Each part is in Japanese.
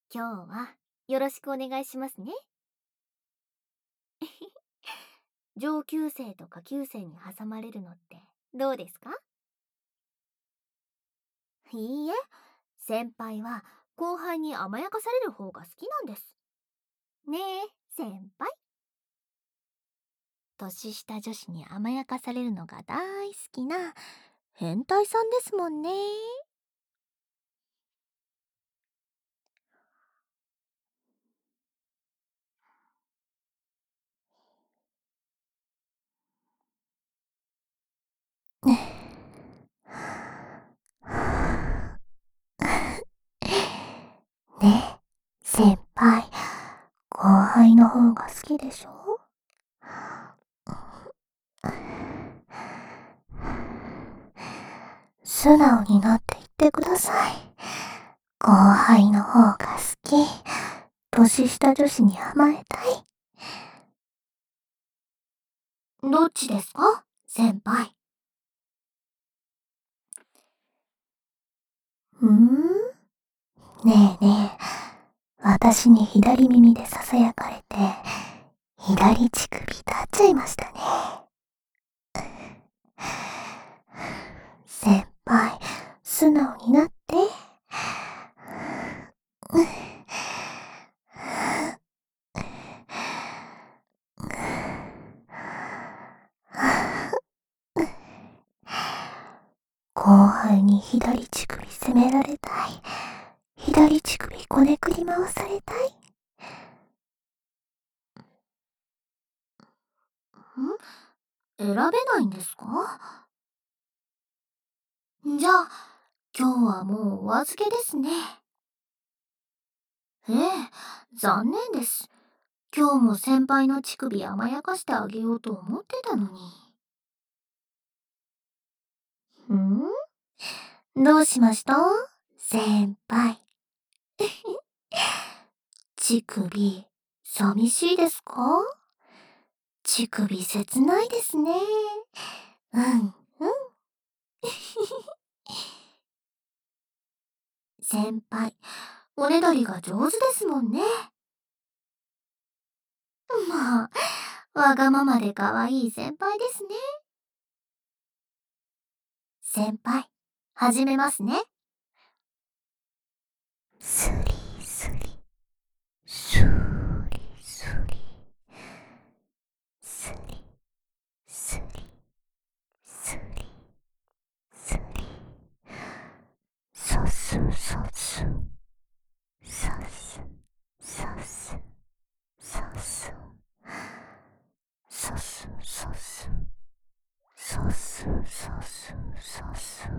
今日はよろしくお願いしますね。上級生と下級生に挟まれるのってどうですか？いいえ、先輩は後輩に甘やかされる方が好きなんです。ねえ、先輩。年下女子に甘やかされるのが大好きな変態さんですもんね。ねえ、先輩、後輩の方が好きでしょ？素直になって言ってください。後輩の方が好き。年下女子に甘えたい。どっちですか、先輩？ねえねえ、私に左耳で囁かれて、左乳首立っちゃいましたね。先輩、素直になって。後輩に左乳首責められたい。左乳首こねくり回されたい。選べないんですか？じゃあ、今日はもうお預けですね。ええ、残念です。今日も先輩の乳首甘やかしてあげようと思ってたのに。どうしました、先輩？乳首、寂しいですか？乳首切ないですね。うん、先輩、おねだりが上手ですもんね。まあ、わがままで可愛い先輩ですね。先輩、始めますね。スリスリ、スリスリ、スリスリ、スリスリ、さすさす、さすさす、さすさすさす、さすさすさす。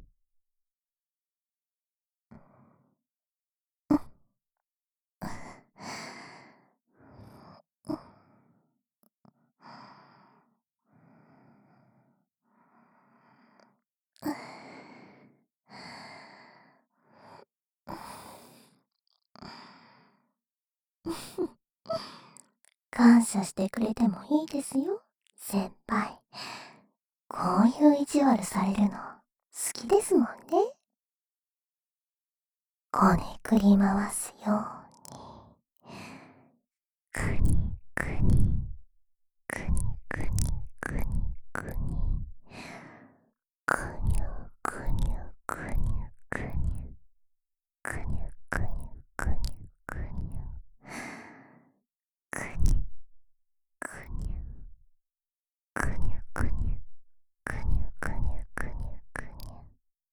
感謝してくれてもいいですよ、先輩。こういう意地悪されるの好きですもんね。こねくり回すように。くにくに、くにくにくにくに。くにゅくにゅくにゅくにゅ。くにゅくにゅくにゅくにゅ。くにゅくにゅくにゅくにゅくにゅくにゅくにゅくにゅ。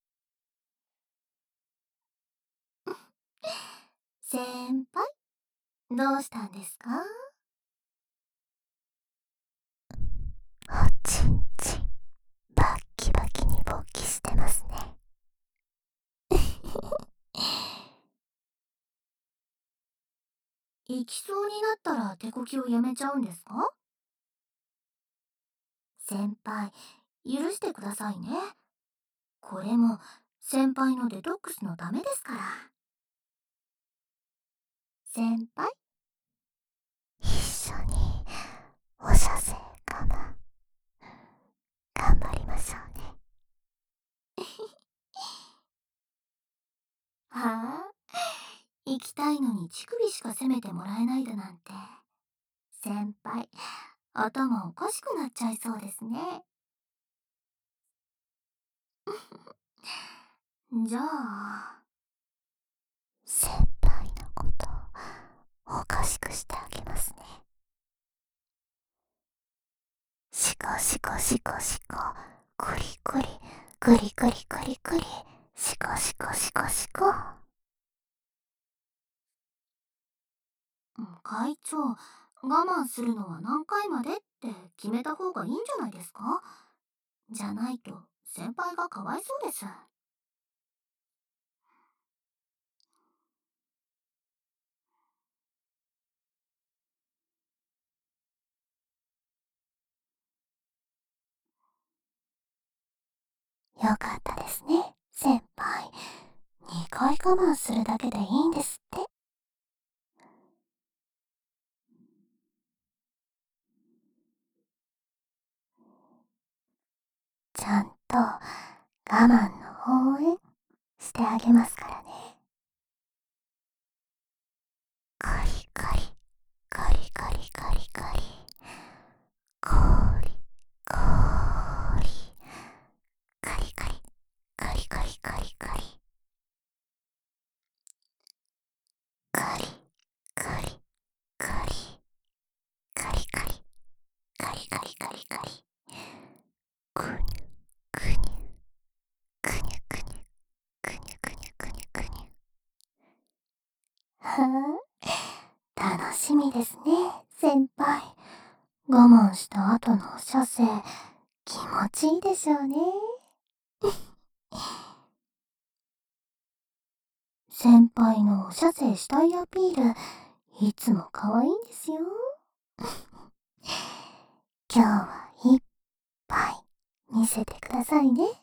先輩、どうしたんですか？おちんちん、バッキバキに勃起してますね。行きそうになったら手こきをやめちゃうんですか？先輩、許してくださいね。これも先輩のデトックスのためですから。先輩、一緒にお射精頑張りましょうね。はあ、 行きたいのに乳首しか責めてもらえないだなんて。先輩、頭おかしくなっちゃいそうですね。じゃあ、先輩のことおかしくしてあげますね。シコシコシコシコ、クリクリ、クリクリクリクリ、シコシコシコシコ。会長、我慢するのは何回までって決めた方がいいんじゃないですか？じゃないと先輩がかわいそうです。よかったですね、先輩。2回我慢するだけでいいんですって。ちゃんと我慢の応援してあげますからね。カリカリ、カリカリカリカリ、コリコリ、カリカリ、カリカリカリカリ、カリカリカリ、カリカリ、カリカリカリカリ、くにゅくにゅ、くにゅくにゅ、くにゅくにゅくにゅくにゅ。はあ、楽しみですね、先輩。我慢した後の射精、気持ちいいでしょうね。先輩のお射精したいアピール、いつも可愛いんですよ。今日はいっぱい見せてくださいね。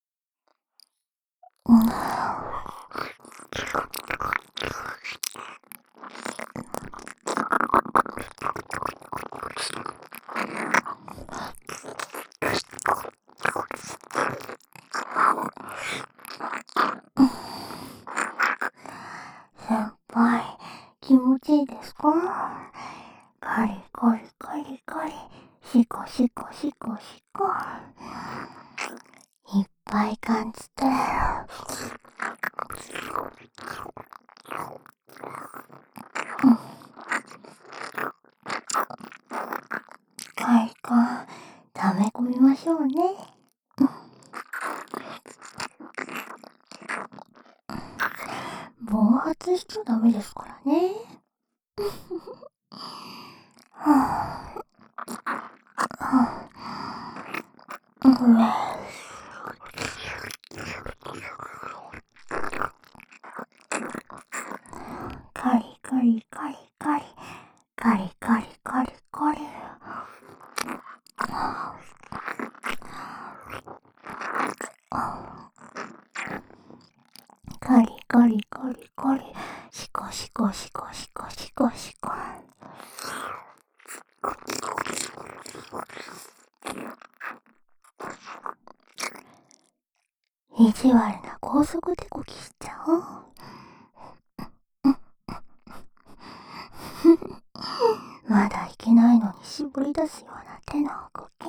うん、先輩、気持ちいいですか？カリカリカリカリ、シコシコシコシコ。いっぱい感じて。快感、溜め込みましょうね。暴発しちゃダメですからね。はぁ、はぁ、カリカリカリカリ、カリカリカリカリ。カリカリカリカリ、シコシコシコシコシコシコ。意地悪な高速でこきしちゃおう。まだいけないのに絞り出すような手の動き。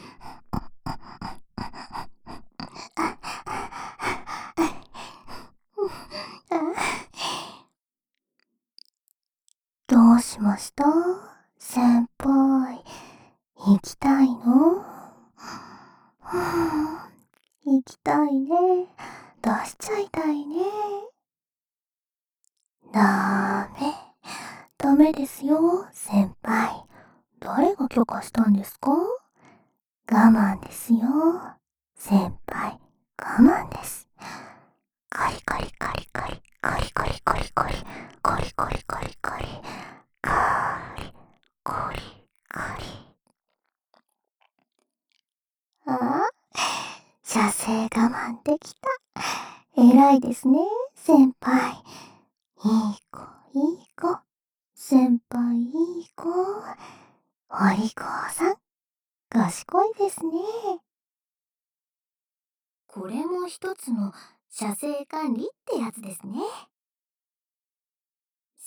どうしました？先輩、行きたいの？行きたいね。出しちゃいたいね。ダメ。ダメですよ、先輩。誰が許可したんですか？我慢ですよ。先輩、我慢です。カリカリカリカリ、カリカリカリカリ、カリカリカリカリ、カリカリカリ。ああ、射精我慢できた。偉いですね、先輩。いい子、いい子。先輩、いい子。お利口さん、賢いですね。これも一つの射精管理ってやつですね。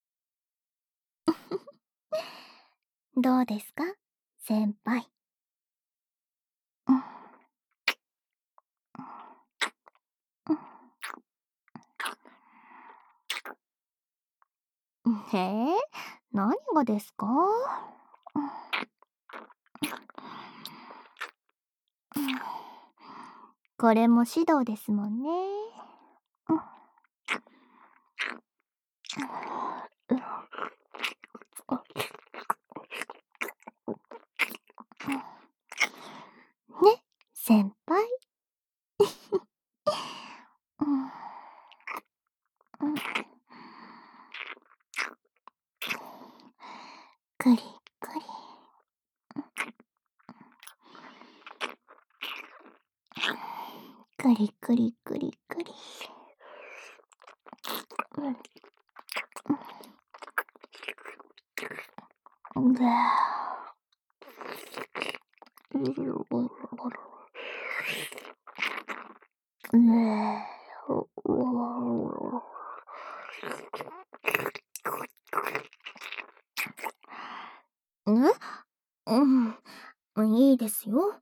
どうですか先輩。うん。へえ、何がですか？これも指導ですもんね。ね、先輩。うんうんくりくり。くりくりくりくり。うん。うん、いいですよ。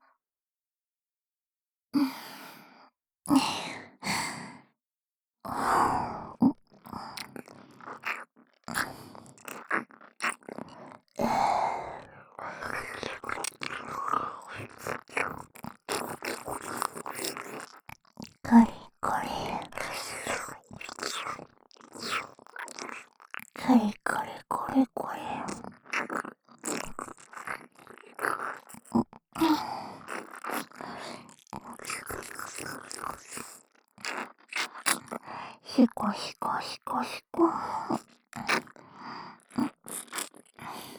これこれ。これこれこれこれ。しこしこしこしこ。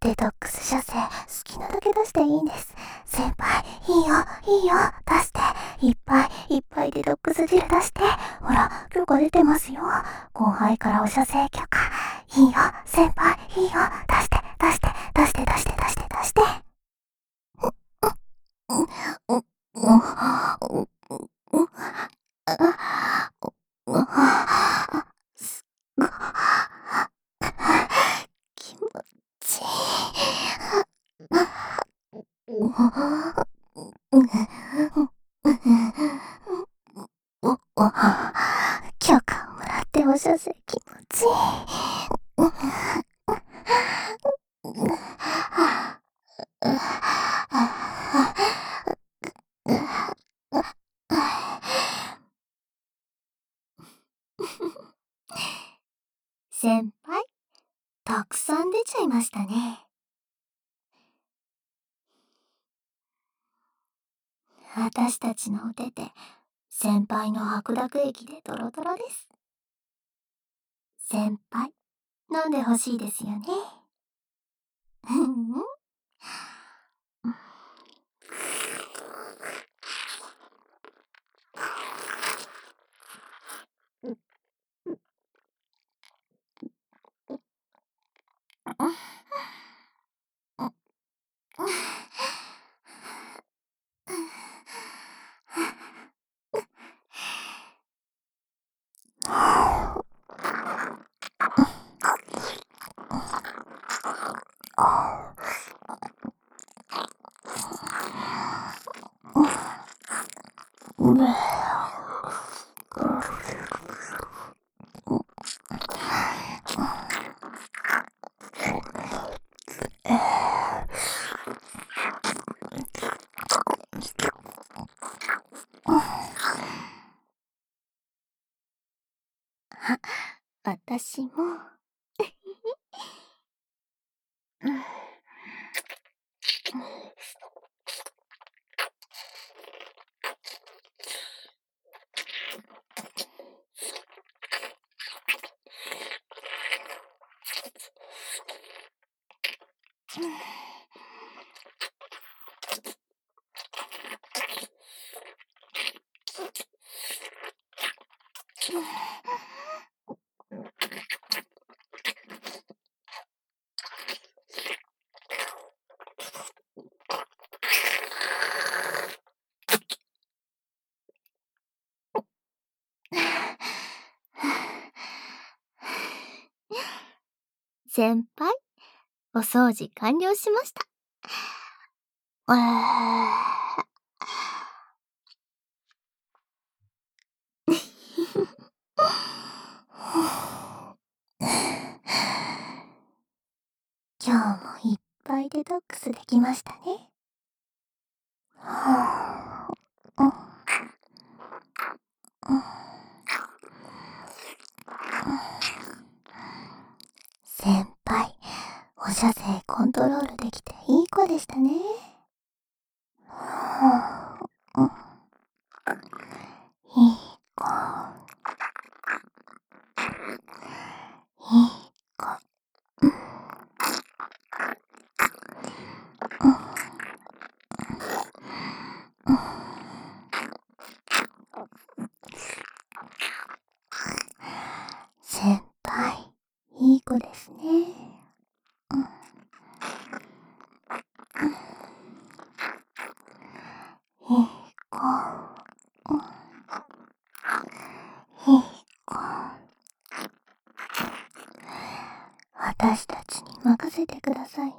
デトックス射精、好きなだけ出していいんです。先輩、いいよ、いいよ、出して。いっぱいいっぱいデトックス汁出して。ほら、許可出てますよ。後輩からお射精許可。いいよ、先輩、いいよ、出して、出して、出して、出して、出して、出して。気持ちいい。許可をもらってお射精気持ちいい。先輩、たくさん出ちゃいましたね。私たちのお手で先輩の白濁液でドロドロです。先輩、飲んでほしいですよね。私も。先輩、お掃除完了しました。今日もいっぱいデトックスできましたね。先輩、お射精コントロールできていい子でしたね。いい子。いい子。先輩、いい子ですね。いい子。いい子。私たちに任せてくださいね。